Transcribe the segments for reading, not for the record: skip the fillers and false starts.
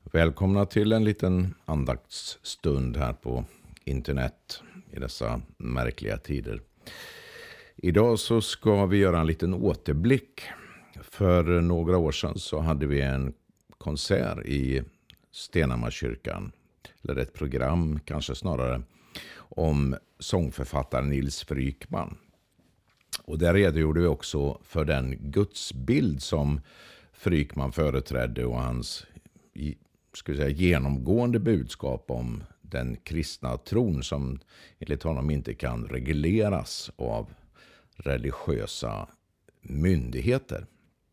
Välkomna till en liten andaktsstund här på internet i dessa märkliga tider. Idag så ska vi göra en liten återblick. För några år sedan så hade vi en konsert i Stenhammarkyrkan, eller ett program kanske snarare, om sångförfattaren Nils Frykman. Och där redogjorde vi också för den gudsbild som Frykman företrädde och hans genomgående budskap om den kristna tron som enligt honom inte kan regleras av religiösa myndigheter.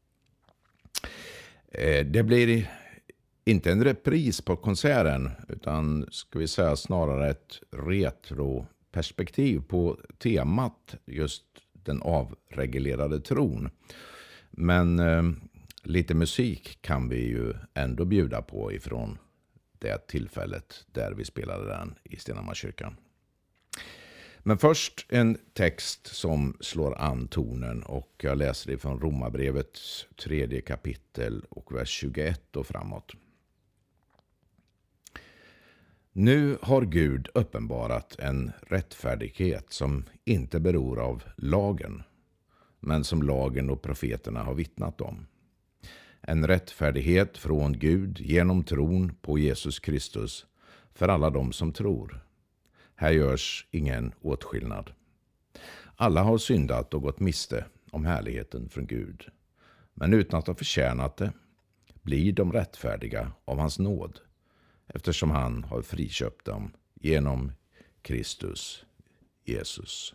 Det blir inte en repris på konserten utan ska vi säga snarare ett retroperspektiv på temat just den avreglerade tron. Men lite musik kan vi ju ändå bjuda på ifrån det tillfället där vi spelade den i Stenhammarkyrkan. Men först en text som slår an tonen och jag läser det från Romarbrevets 3 kapitel och vers 21 och framåt. Nu har Gud uppenbarat en rättfärdighet som inte beror av lagen, men som lagen och profeterna har vittnat om. En rättfärdighet från Gud genom tron på Jesus Kristus för alla de som tror. Här görs ingen åtskillnad. Alla har syndat och gått miste om härligheten från Gud. Men utan att ha förtjänat det blir de rättfärdiga av hans nåd, eftersom han har friköpt dem genom Kristus Jesus.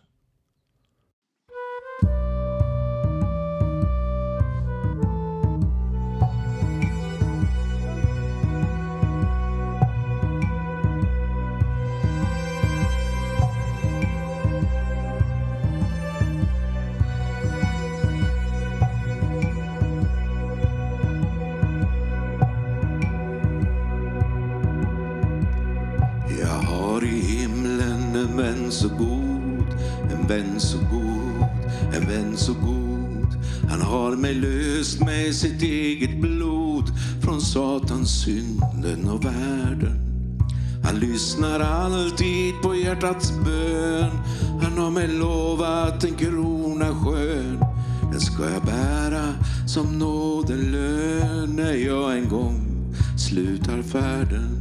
Så god, en vän så god, en vän så god. Han har mig löst med sitt eget blod från Satans, synden och världen. Han lyssnar alltid på hjärtats bön. Han har mig lovat en krona skön. Den ska jag bära som nådelön när jag en gång slutar färden.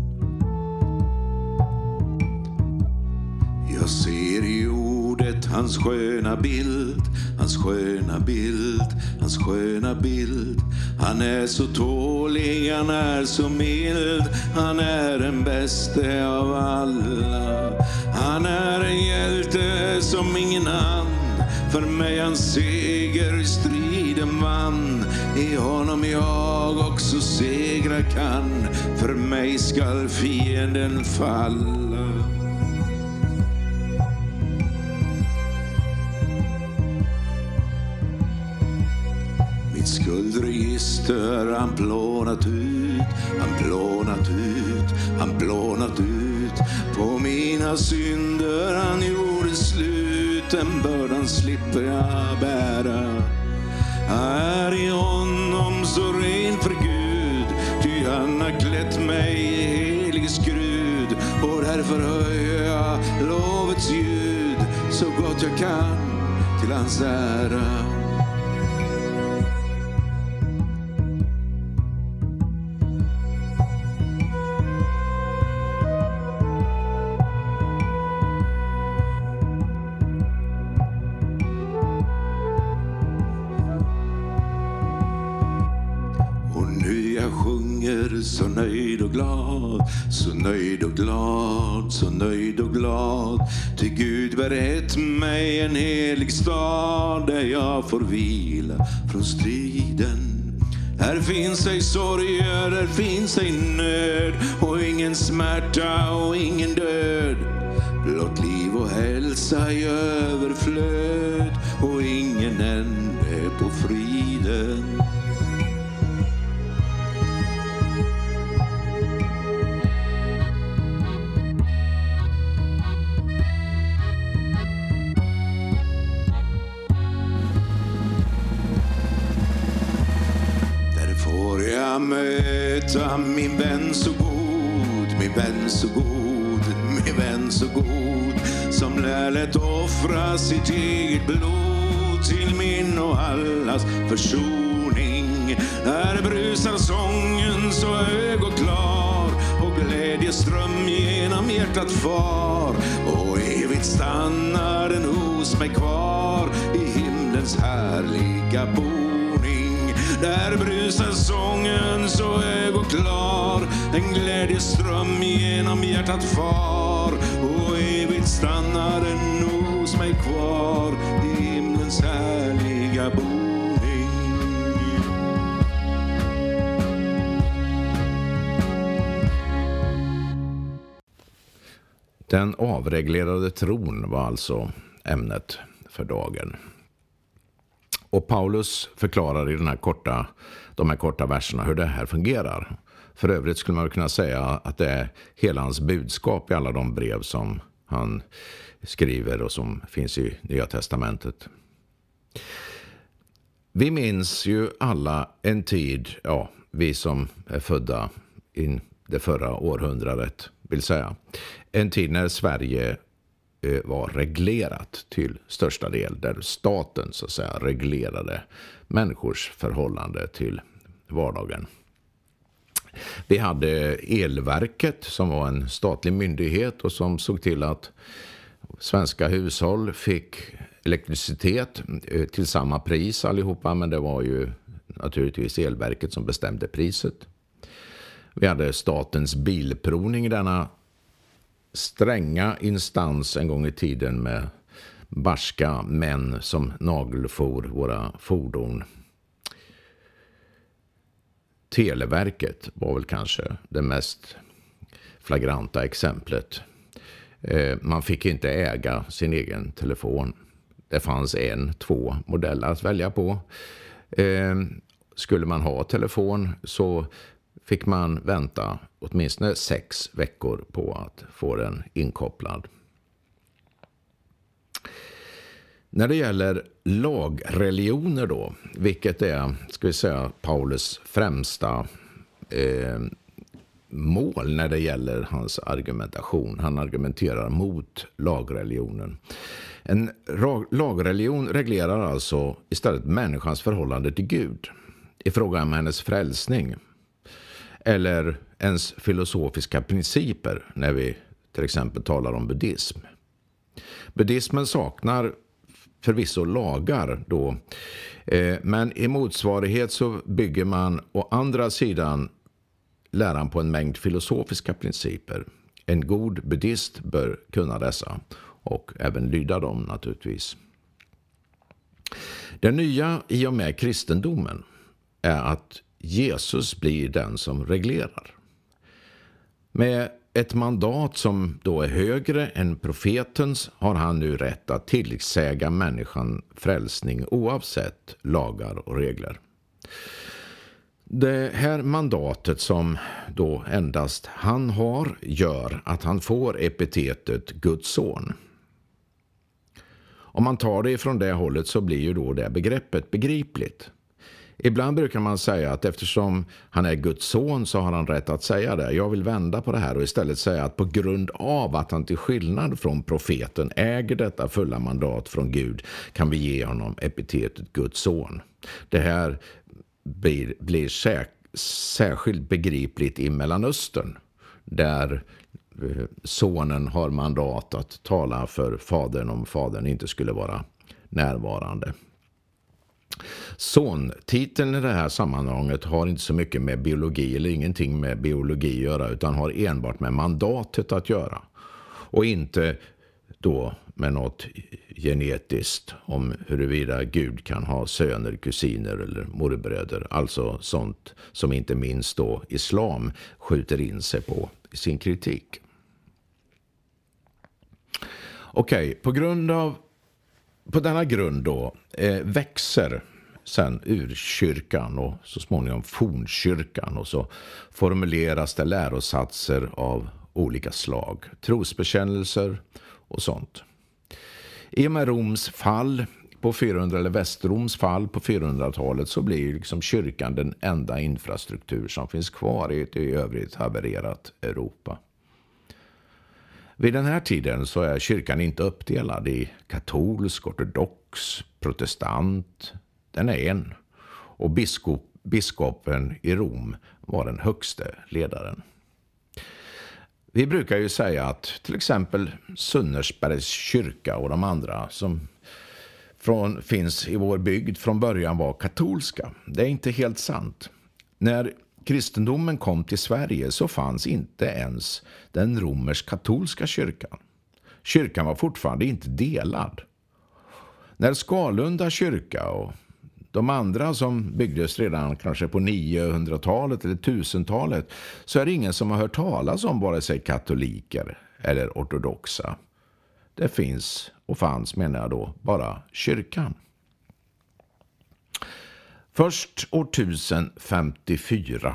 Jag ser i ordet hans sköna bild, hans sköna bild, hans sköna bild. Han är så tålig, han är så mild, han är den bäste av alla. Han är en hjälte som ingen annan, för mig han seger striden vann. I honom jag också segra kan, för mig skall fienden falla. Skuldregister han plånat ut, han plånat ut, han plånat ut. På mina synder han gjorde slut, den bördan slipper jag bära. Jag är i honom så ren för Gud, ty han har klätt mig i helig skrud. Och därför höjer jag lovets ljud så gott jag kan till hans ära. Så nöjd och glad, så nöjd och glad, så nöjd och glad. Till Gud berett mig en helig stad där jag får vila från striden. Här finns ej sorger, där finns ej nöd, och ingen smärta och ingen död. Blott liv och hälsa i överflöd, och ingen ände på friden. veta, min vän så god, min vän så god, min vän så god, som lät offra sitt eget blod till min och allas försoning. Där brusar sången så hög och klar, och glädjeström genom hjärtat far, och evigt stannar den hos mig kvar i himlens härliga boning. Där brusar sången så hög och klar, en glädjeström genom hjärtat far, och evigt stannar den hos mig kvar i himlens härliga boning. Den avreglerade tron var alltså ämnet för dagen. Och Paulus förklarar i de här korta verserna hur det här fungerar. För övrigt skulle man kunna säga att det är hela hans budskap i alla de brev som han skriver och som finns i Nya testamentet. Vi minns ju alla en tid, vi som är födda i det förra århundradet vill säga, en tid när Sverige var reglerat till största del, där staten så att säga reglerade människors förhållande till vardagen. Vi hade Elverket som var en statlig myndighet och som såg till att svenska hushåll fick elektricitet till samma pris allihopa, men det var ju naturligtvis Elverket som bestämde priset. Vi hade Statens bilprovning, denna stränga instans en gång i tiden med barska män som nagelfor våra fordon. Televerket var väl kanske det mest flagranta exemplet. Man fick inte äga sin egen telefon. Det fanns 2 modeller att välja på. Skulle man ha telefon så fick man vänta åtminstone 6 veckor på att få den inkopplad. När det gäller lagreligioner då, vilket är, ska vi säga, Paulus främsta mål när det gäller hans argumentation. Han argumenterar mot lagreligionen. En lagreligion reglerar alltså istället människans förhållande till Gud i fråga om hennes frälsning eller ens filosofiska principer när vi till exempel talar om buddhism. Buddhismen saknar förvisso lagar då, men i motsvarighet så bygger man å andra sidan läran på en mängd filosofiska principer. En god buddhist bör kunna dessa och även lyda dem naturligtvis. Det nya i och med kristendomen är att Jesus blir den som reglerar. Med ett mandat som då är högre än profetens har han nu rätt att tillsäga människan frälsning oavsett lagar och regler. Det här mandatet som då endast han har gör att han får epitetet Guds son. Om man tar det ifrån det hållet så blir ju då det begreppet begripligt. Ibland brukar man säga att eftersom han är Guds son så har han rätt att säga det. Jag vill vända på det här och istället säga att på grund av att han till skillnad från profeten äger detta fulla mandat från Gud kan vi ge honom epitetet Guds son. Det här blir särskilt begripligt i Mellanöstern där sonen har mandat att tala för fadern om fadern inte skulle vara närvarande. Sontiteln i det här sammanhanget har inte så mycket med biologi eller ingenting med biologi att göra utan har enbart med mandatet att göra och inte då med något genetiskt om huruvida Gud kan ha söner, kusiner eller morbröder, alltså sånt som inte minst då islam skjuter in sig på i sin kritik. Okej, på denna grund då växer sen urkyrkan och så småningom fornkyrkan och så formuleras det lärosatser av olika slag, trosbekännelser och sånt. I och med Roms fall på 400 eller Västroms fall på 400-talet så blir liksom kyrkan den enda infrastruktur som finns kvar i ett i övrigt havererat Europa. Vid den här tiden så är kyrkan inte uppdelad i katolsk, ortodox, protestant. Den är en. Och biskopen i Rom var den högste ledaren. Vi brukar ju säga att till exempel Sunnersbergs kyrka och de andra som finns i vår bygd från början var katolska. Det är inte helt sant. När kristendomen kom till Sverige så fanns inte ens den romersk-katolska kyrkan. Kyrkan var fortfarande inte delad. När Skalunda kyrka och de andra som byggdes redan kanske på 900-talet eller 1000-talet så är det ingen som har hört talas om vare sig katoliker eller ortodoxa. Det finns och fanns, menar jag då, bara kyrkan. Först år 1054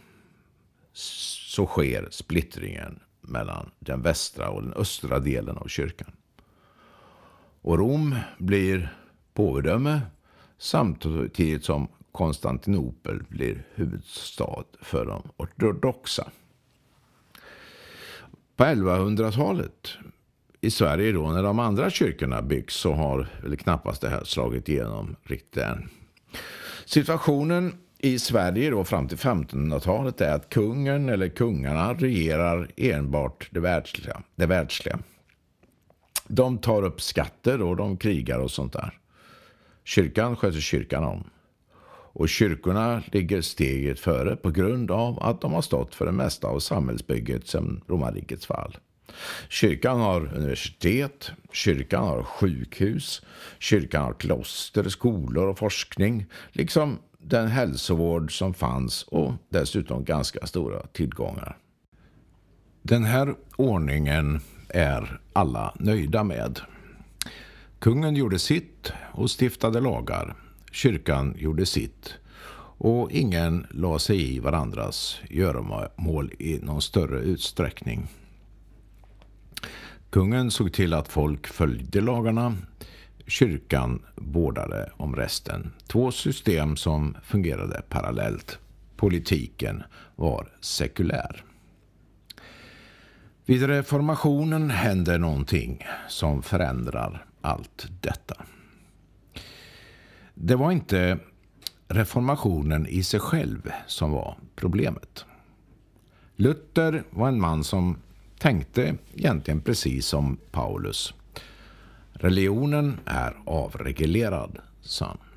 så sker splittringen mellan den västra och den östra delen av kyrkan. Och Rom blir påvedöme samtidigt som Konstantinopel blir huvudstad för de ortodoxa. På 1100-talet i Sverige då, när de andra kyrkorna byggs, så har väl knappast det här slagit igenom riktigt än. Situationen i Sverige då fram till 1500-talet är att kungen eller kungarna regerar enbart det världsliga. De tar upp skatter och de krigar och sånt där. Kyrkan sköter kyrkan om. Och kyrkorna ligger steget före på grund av att de har stått för det mesta av samhällsbygget sedan romarrikets fall. Kyrkan har universitet, kyrkan har sjukhus, kyrkan har kloster, skolor och forskning, liksom den hälsovård som fanns och dessutom ganska stora tillgångar. Den här ordningen är alla nöjda med. Kungen gjorde sitt och stiftade lagar. Kyrkan gjorde sitt och ingen la sig i varandras göromål i någon större utsträckning. Kungen såg till att folk följde lagarna. Kyrkan vårdade om resten. Två system som fungerade parallellt. Politiken var sekulär. Vid reformationen hände någonting som förändrar allt detta. Det var inte reformationen i sig själv som var problemet. Luther var en man som tänkte egentligen precis som Paulus. Religionen är avreglerad, sa han.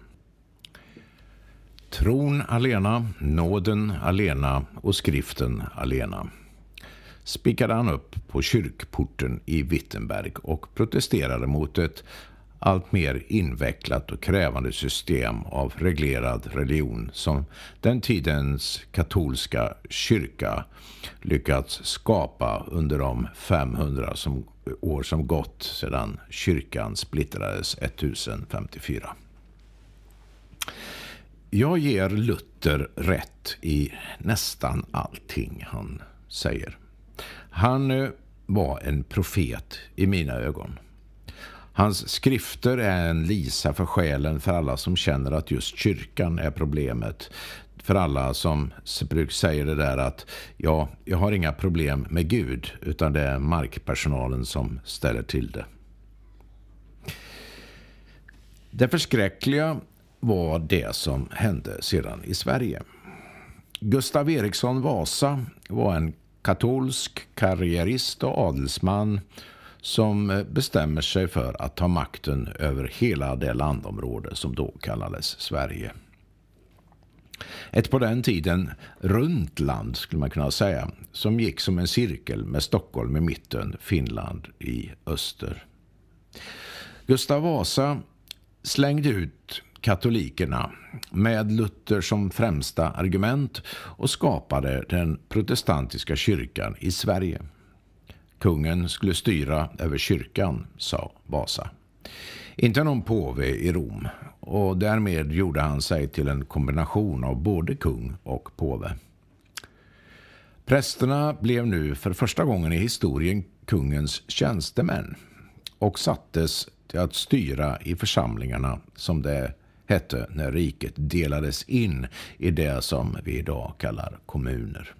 Tron alena, nåden alena och skriften alena. Spikade han upp på kyrkporten i Wittenberg och protesterade mot ett allt mer invecklat och krävande system av reglerad religion som den tidens katolska kyrka lyckats skapa under de 500 år som gått sedan kyrkan splittrades 1054. Jag ger Luther rätt i nästan allting han säger. Han var en profet i mina ögon. Hans skrifter är en lisa för själen för alla som känner att just kyrkan är problemet. För alla som säger det där att jag har inga problem med Gud utan det är markpersonalen som ställer till det. Det förskräckliga var det som hände sedan i Sverige. Gustav Eriksson Vasa var en katolsk karriärist och adelsman som bestämmer sig för att ta makten över hela det landområde som då kallades Sverige. Ett på den tiden runt land skulle man kunna säga, som gick som en cirkel med Stockholm i mitten, Finland i öster. Gustav Vasa slängde ut katolikerna med Luther som främsta argument och skapade den protestantiska kyrkan i Sverige. Kungen skulle styra över kyrkan, sa Vasa. Inte någon påve i Rom, och därmed gjorde han sig till en kombination av både kung och påve. Prästerna blev nu för första gången i historien kungens tjänstemän och sattes till att styra i församlingarna, som det hette när riket delades in i det som vi idag kallar kommuner.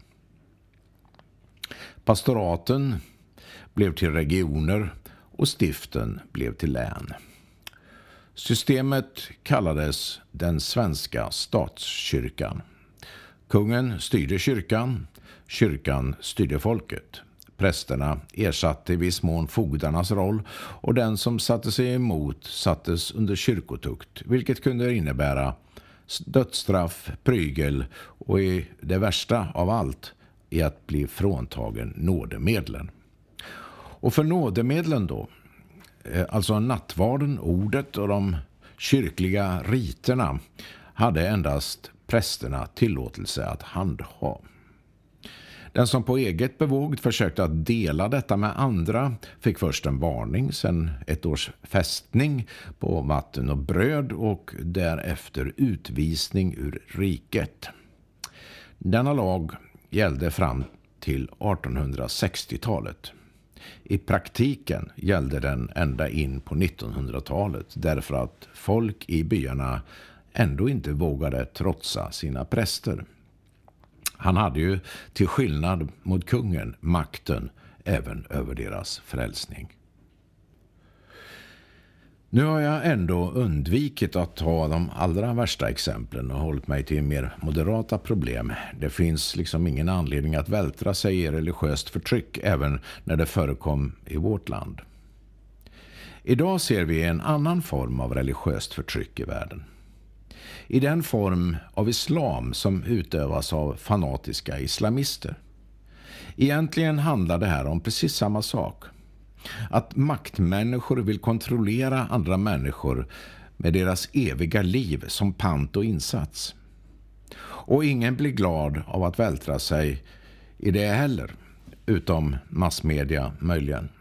Pastoraten blev till regioner och stiften blev till län. Systemet kallades den svenska statskyrkan. Kungen styrde kyrkan, kyrkan styrde folket. Prästerna ersatte i viss mån fogdarnas roll och den som satte sig emot sattes under kyrkotukt, vilket kunde innebära dödsstraff, prygel och i det värsta av allt i att bli fråntagen nådemedlen. Och för nådemedlen då, alltså nattvarden, ordet och de kyrkliga riterna, hade endast prästerna tillåtelse att handha. Den som på eget bevåg försökte att dela detta med andra fick först en varning, sen 1 års fästning på vatten och bröd och därefter utvisning ur riket. Denna lag gällde fram till 1860-talet. I praktiken gällde den ända in på 1900-talet därför att folk i byarna ändå inte vågade trotsa sina präster. Han hade ju till skillnad mot kungen makten även över deras frälsning. Nu har jag ändå undvikit att ta de allra värsta exemplen och hållit mig till mer moderata problem. Det finns liksom ingen anledning att vältra sig i religiöst förtryck även när det förekom i vårt land. Idag ser vi en annan form av religiöst förtryck i världen. I den form av islam som utövas av fanatiska islamister. Egentligen handlar det här om precis samma sak. Att maktmänniskor vill kontrollera andra människor med deras eviga liv som pant och insats. Och ingen blir glad av att vältra sig i det heller, utom massmedia möjligen.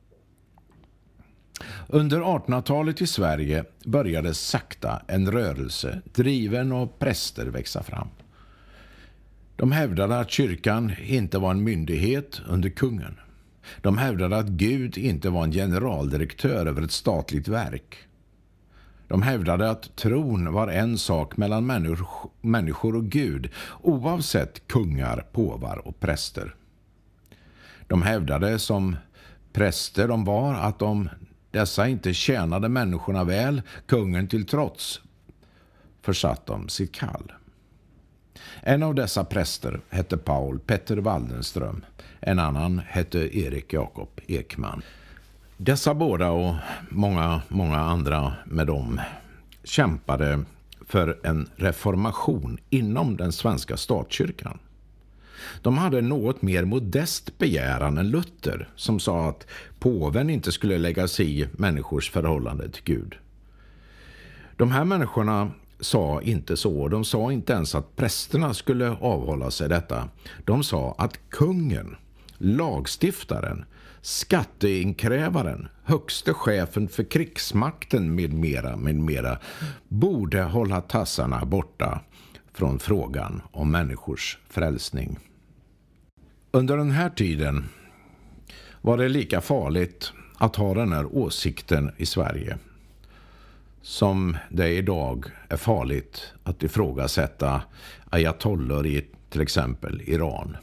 Under 1800-talet i Sverige började sakta en rörelse driven av präster växa fram. De hävdade att kyrkan inte var en myndighet under kungen. De hävdade att Gud inte var en generaldirektör över ett statligt verk. De hävdade att tron var en sak mellan människor och Gud, oavsett kungar, påvar och präster. De hävdade som präster de var att om dessa inte tjänade människorna väl, kungen till trots, försatt de sitt kall. En av dessa präster hette Paul Petter Waldenström. En annan hette Erik Jakob Ekman. Dessa båda och många andra med dem kämpade för en reformation inom den svenska statskyrkan. De hade något mer modest begäran än Luther som sa att påven inte skulle lägga sig i människors förhållande till Gud. De här människorna sa inte så. De sa inte ens att prästerna skulle avhålla sig detta. De sa att kungen, lagstiftaren, skatteinkrävaren, högste chefen för krigsmakten med mera borde hålla tassarna borta från frågan om människors frälsning. Under den här tiden var det lika farligt att ha den här åsikten i Sverige som det idag är farligt att ifrågasätta ayatollor i till exempel Iran.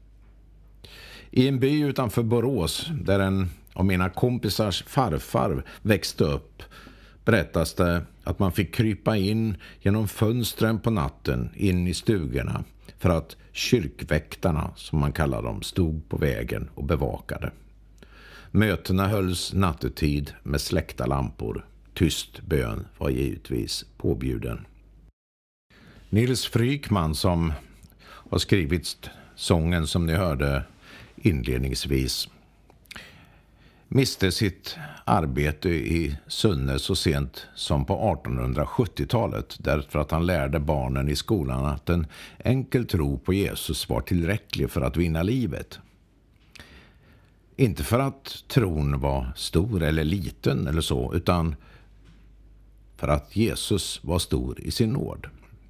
I en by utanför Borås där en av mina kompisars farfar växte upp berättas det att man fick krypa in genom fönstren på natten in i stugorna för att kyrkväktarna, som man kallar dem, stod på vägen och bevakade. Mötena hölls nattetid med släckta lampor. Tyst bön var givetvis påbjuden. Nils Frykman, som har skrivit sången som ni hörde inledningsvis, miste sitt arbete i Sunne så sent som på 1870-talet därför att han lärde barnen i skolan att en enkel tro på Jesus var tillräcklig för att vinna livet. Inte för att tron var stor eller liten eller så, utan för att Jesus var stor i sin nåd.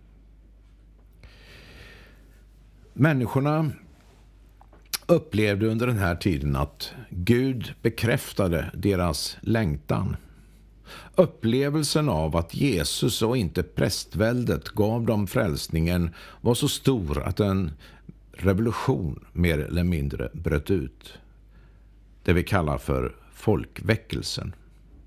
Människorna upplevde under den här tiden att Gud bekräftade deras längtan. Upplevelsen av att Jesus och inte prästväldet gav dem frälsningen var så stor att en revolution mer eller mindre bröt ut. Det vi kallar för folkväckelsen.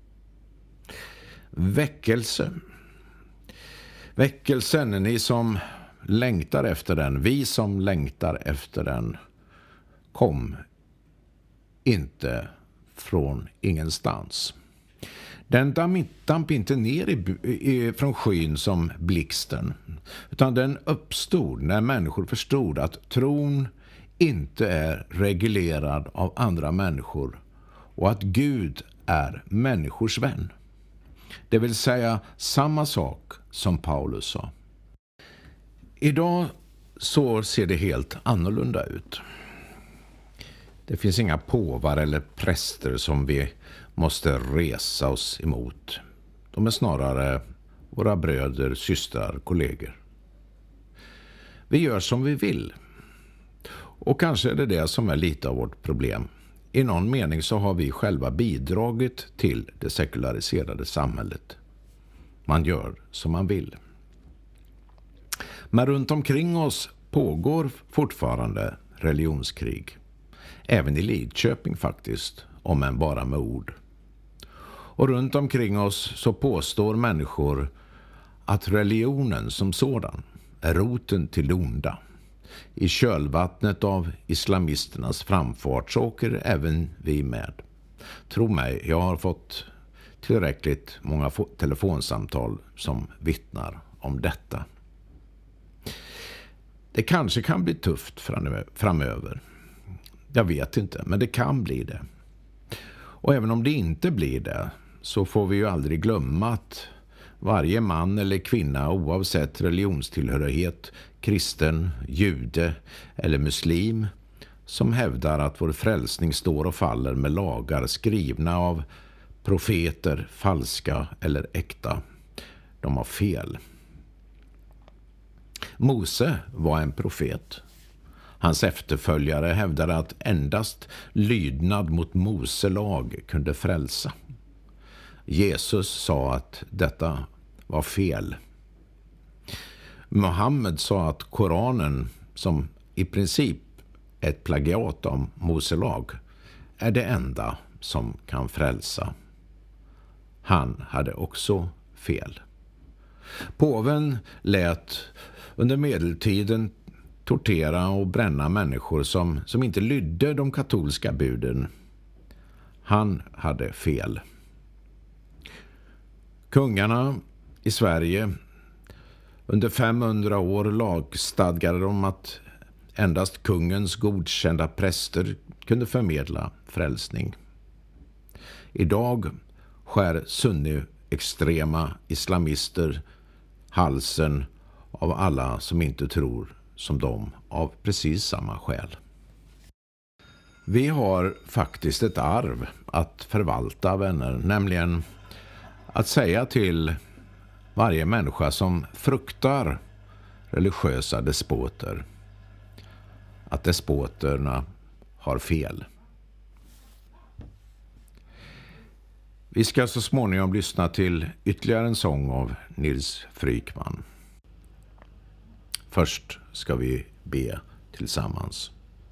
Väckelsen, ni som längtar efter den, vi som längtar efter den, kom inte från ingenstans. Den damp inte ner från skyn som blixten, utan den uppstod när människor förstod att tron inte är reglerad av andra människor och att Gud är människors vän. Det vill säga samma sak som Paulus sa. Idag så ser det helt annorlunda ut. Det finns inga påvar eller präster som vi måste resa oss emot. De är snarare våra bröder, systrar, kollegor. Vi gör som vi vill. Och kanske är det som är lite av vårt problem. I någon mening så har vi själva bidragit till det sekulariserade samhället. Man gör som man vill. Men runt omkring oss pågår fortfarande religionskrig. Även i Lidköping faktiskt, om än bara med ord. Och runt omkring oss så påstår människor att religionen som sådan är roten till det onda. I kölvattnet av islamisternas framfart så åker även vi med. Tro mig, jag har fått tillräckligt många telefonsamtal som vittnar om detta. Det kanske kan bli tufft framöver. Jag vet inte, men det kan bli det. Och även om det inte blir det så får vi ju aldrig glömma att varje man eller kvinna oavsett religionstillhörighet, kristen, jude eller muslim som hävdar att vår frälsning står och faller med lagar skrivna av profeter, falska eller äkta, de har fel. Mose var en profet. Hans efterföljare hävdade att endast lydnad mot Mose lag kunde frälsa. Jesus sa att detta var fel. Muhammed sa att Koranen, som i princip är ett plagiat av Mose lag, är det enda som kan frälsa. Han hade också fel. Påven lät under medeltiden tortera och bränna människor som inte lydde de katolska buden. Han hade fel. Kungarna i Sverige under 500 år lagstadgade de att endast kungens godkända präster kunde förmedla frälsning. Idag skär sunni-extrema islamister halsen av alla som inte tror som dem av precis samma skäl. Vi har faktiskt ett arv att förvalta, vänner, nämligen att säga till varje människa som fruktar religiösa despoter att despoterna har fel. Vi ska så småningom lyssna till ytterligare en sång av Nils Frykman. Först ska vi be tillsammans.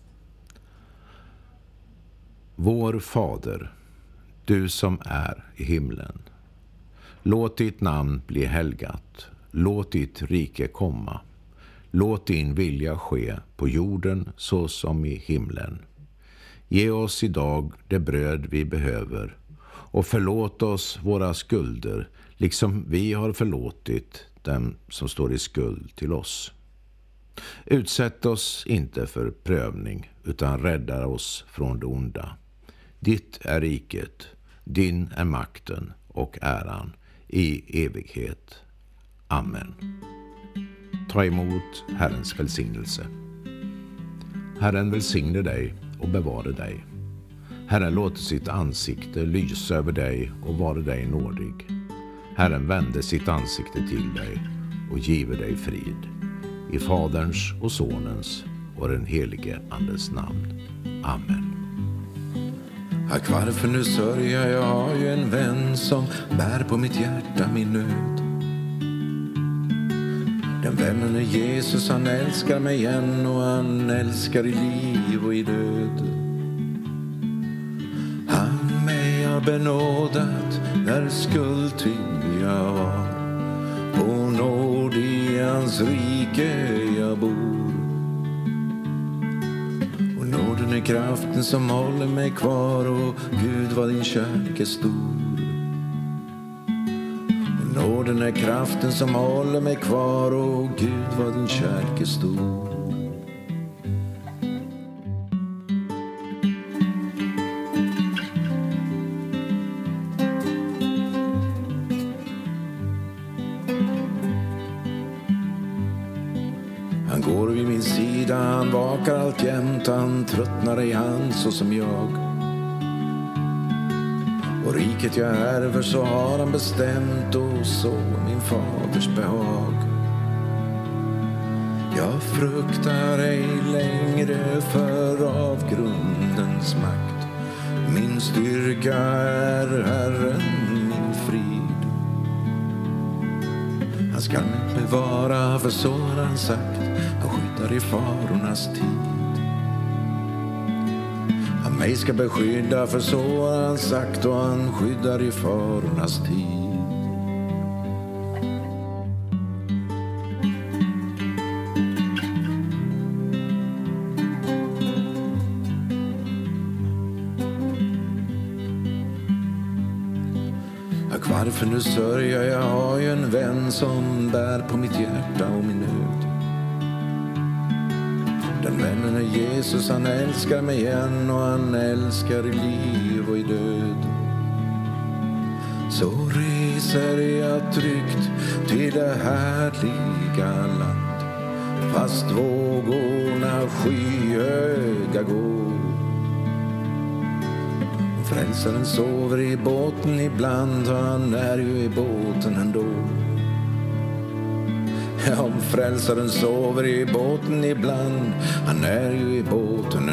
Vår Fader, du som är i himlen. Låt ditt namn bli helgat. Låt ditt rike komma. Låt din vilja ske på jorden så som i himlen. Ge oss idag det bröd vi behöver och förlåt oss våra skulder liksom vi har förlåtit dem som står i skuld till oss. Utsätt oss inte för prövning utan rädda oss från det onda. Ditt är riket, din är makten och äran i evighet. Amen. Ta emot Herrens välsignelse. Herren välsigne dig och bevare dig. Herren låter sitt ansikte lysa över dig och vare dig nådig. Herren vände sitt ansikte till dig och give dig frid. I Faderns och Sonens och den helige Andes namn. Amen. Ack, varför nu sörja, jag har ju en vän som bär på mitt hjärta min nöd. Den vännen är Jesus, han älskar mig igen och han älskar i liv och i död. Han mig har benådat när skuldtyngd jag var. På nåd i hans rike jag bor. Och nåden är kraften som håller mig kvar och Gud vad din kärlek är stor. Nåden är kraften som håller mig kvar och Gud vad din kärlek är stor. Han går vid min sida, han vakar alltjämt, han tröttnar i han så som jag. Och riket jag ärver så har han bestämt och så min faders behag. Jag fruktar ej längre för avgrundens makt. Min styrka är Herren, min frid. Han ska mig bevara, för så har han sagt. Han skyddar i farornas tid. Mig ska beskydda, för så har han sagt, och han skyddar i farornas tid. Ack, varför nu sörja, jag har ju en vän som bär på mitt hjärta och min nöd. Den vännen är Jesus, han älskar mig igen och han älskar i liv och i död. Så reser jag tryggt till det härliga land, fast vågorna skyhöga går. Frälsaren sover i båten ibland, han är ju i båten ändå. Om frälsaren sover i båten ibland, han är ju i båten